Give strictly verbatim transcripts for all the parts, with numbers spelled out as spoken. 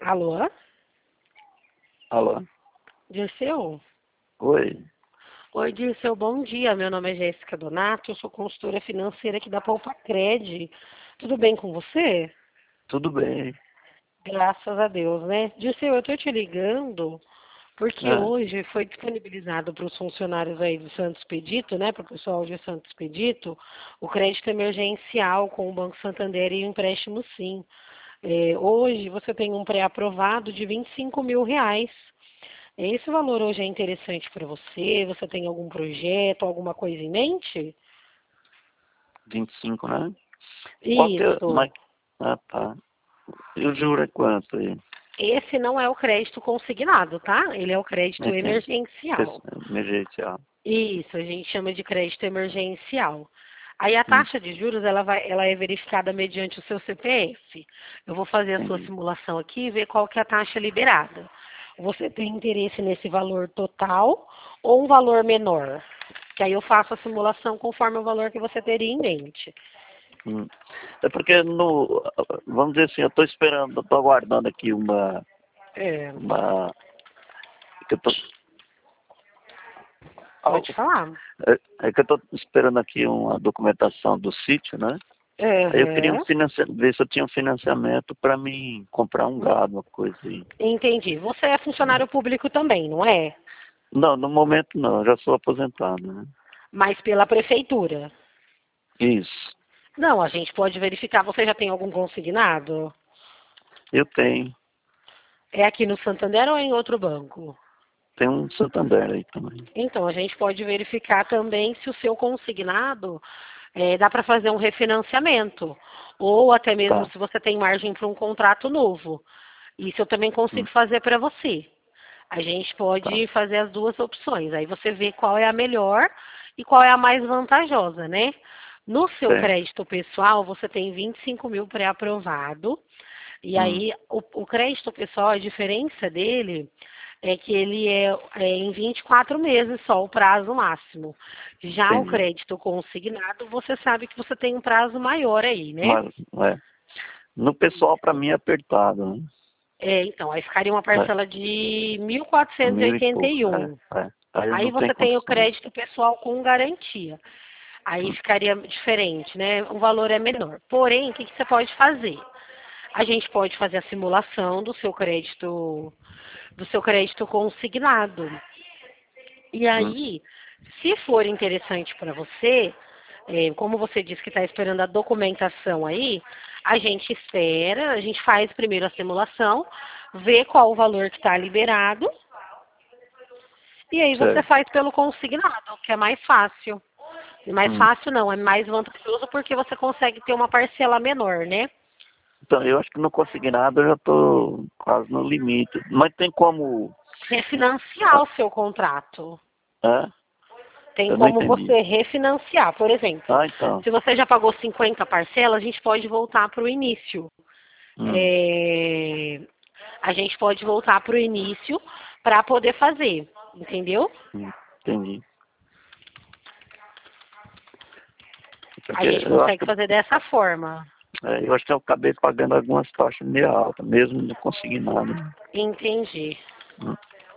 Alô? Alô? Dirceu? Oi. Oi, Dirceu, bom dia. Meu nome é Jéssica Donato, eu sou consultora financeira aqui da Poupa-Cred. Tudo bem com você? Tudo bem? Graças a Deus, né? Dirceu, eu tô te ligando porque Ah, hoje foi disponibilizado para os funcionários aí do Santos Expedito, né, para o pessoal de Santos Expedito, o crédito emergencial com o Banco Santander e o empréstimo Sim. É, hoje você tem um pré-aprovado de vinte e cinco mil reais. Esse valor hoje é interessante para você? Você tem algum projeto, alguma coisa em mente? vinte e cinco, né? Qual que é... Isso. Mas... Ah, tá. E o juro é quanto aí? Esse não é o crédito consignado, tá? Ele é o crédito Entendi. emergencial. Emergencial. Isso, a gente chama de crédito emergencial. Aí a Hum, taxa de juros, ela, vai, ela é verificada mediante o seu C P F. Eu vou fazer a sua entendi. simulação aqui e ver qual que é a taxa liberada. Você tem interesse nesse valor total ou um valor menor? Que aí eu faço a simulação conforme o valor que você teria em mente. Hum. É porque no... Vamos dizer assim, eu estou esperando, eu estou aguardando aqui uma... É, uma... que eu tô... pode falar. É é que eu estou esperando aqui uma documentação do sítio, né? Aí eu queria um Uhum. financiamento, ver se eu tinha um financiamento para mim comprar um gado, uma coisa aí. Entendi. Você é funcionário público também, não é? Não, no momento não, eu já sou aposentado, né? Mas pela prefeitura. Isso, Não, a gente pode verificar. Você já tem algum consignado? eu tenho. É aqui no Santander ou é em outro banco? Tem um Santander aí também. Então, a gente pode verificar também se o seu consignado eh, dá para fazer um refinanciamento. Ou até mesmo Tá. se você tem margem para um contrato novo. Isso eu também Hum, consigo fazer para você. A gente tá. pode fazer as duas opções. Aí você vê qual é a melhor e qual é a mais vantajosa, né? No seu Certo. crédito pessoal, você tem vinte e cinco mil pré-aprovado. E Hum, aí, o, o crédito pessoal, a diferença dele é que ele é, é em vinte e quatro meses só o prazo máximo. Já o entendi. crédito consignado, você sabe que você tem um prazo maior aí, né? Mas, é. No pessoal, para mim, é apertado, né? É, então, aí ficaria uma É, parcela de mil quatrocentos e mil e oitenta e pouco. É, um. é. Aí eu Aí não tenho você tem o condição. crédito pessoal com garantia. Aí Hum, ficaria diferente, né? O valor é menor. Porém, o que, que você pode fazer? A gente pode fazer a simulação do seu crédito, do seu crédito consignado. E hum, aí, se for interessante para você, é, como você disse que está esperando a documentação aí, a gente espera, a gente faz primeiro a simulação, vê qual o valor que está liberado, e aí você certo. faz pelo consignado, que é mais fácil. Mais Hum. fácil não, é mais vantajoso porque você consegue ter uma parcela menor, né? Então, eu acho que não consegui nada, eu já estou quase no limite. Mas tem como... Refinanciar Ah, o seu contrato. é? Tem Eu não como entendi. você refinanciar. Por exemplo, Ah, então. se você já pagou cinquenta parcelas, a gente pode voltar para o início. Hum, É, a gente pode voltar para o início para poder fazer, entendeu? hum, entendi. A Porque gente eu acho consegue que, fazer dessa forma. é, eu acho que eu acabei pagando algumas taxas meio altas, mesmo não consegui nada. Entendi. Hum,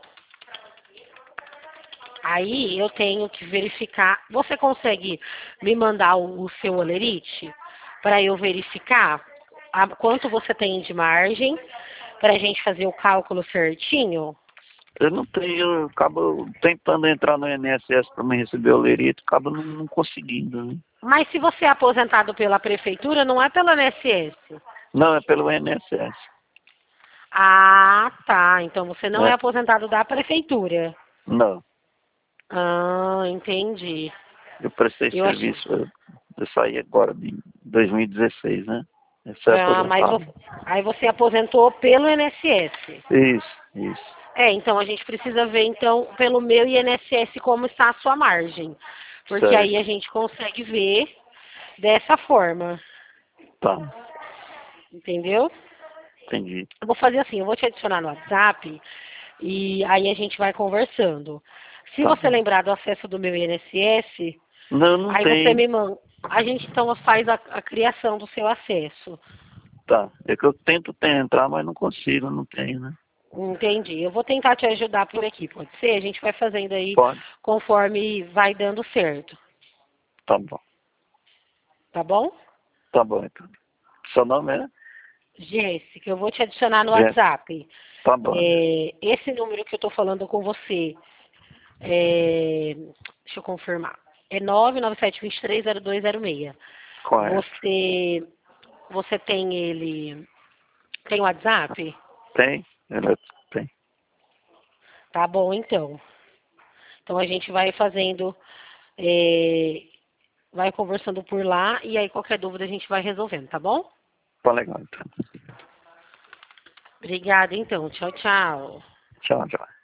Aí eu tenho que verificar. Você consegue me mandar o, o seu olerite para eu verificar a- quanto você tem de margem para a gente fazer o cálculo certinho? Eu não tenho, eu acabo tentando entrar no I N S S para me receber o lerito, acabo não, não conseguindo, né? Mas se você é aposentado pela prefeitura, não é pelo I N S S. Não, é pelo I N S S, Ah, tá. Então você não é né? aposentado da prefeitura. Não, Ah, entendi. eu prestei Eu acho. serviço, eu, eu saí agora de dois mil e dezesseis, né? Eu sou Ah, mas aposentado. você... aí você aposentou pelo I N S S. Isso, isso, É, então a gente precisa ver então pelo meu I N S S como está a sua margem. Porque aí certo, a gente consegue ver dessa forma, tá, entendeu? entendi. Eu vou fazer assim, eu vou te adicionar no WhatsApp e aí a gente vai conversando. Se Tá você bom. lembrar do acesso do meu I N S S, Não, não aí você tem. me manda. A gente então faz a, a criação do seu acesso. Tá. É que eu tento entrar, mas não consigo, não tenho, né? Entendi. Eu vou tentar te ajudar por aqui, pode ser? A gente vai fazendo aí Pode. conforme vai dando certo. Tá bom. Tá bom? Tá bom, então. Seu nome é? Jéssica, eu vou te adicionar no Jéssica. WhatsApp. Tá bom. É, esse número que eu estou falando com você, é, deixa eu confirmar, é nove nove sete dois três zero dois zero seis. Correto. Você, você tem ele, tem WhatsApp? Tem? Ele tem. Tá bom, então. Então a gente vai fazendo, é, vai conversando por lá e aí qualquer dúvida a gente vai resolvendo, tá bom? Tá legal, então. Obrigada, então. Tchau, tchau. Tchau, tchau.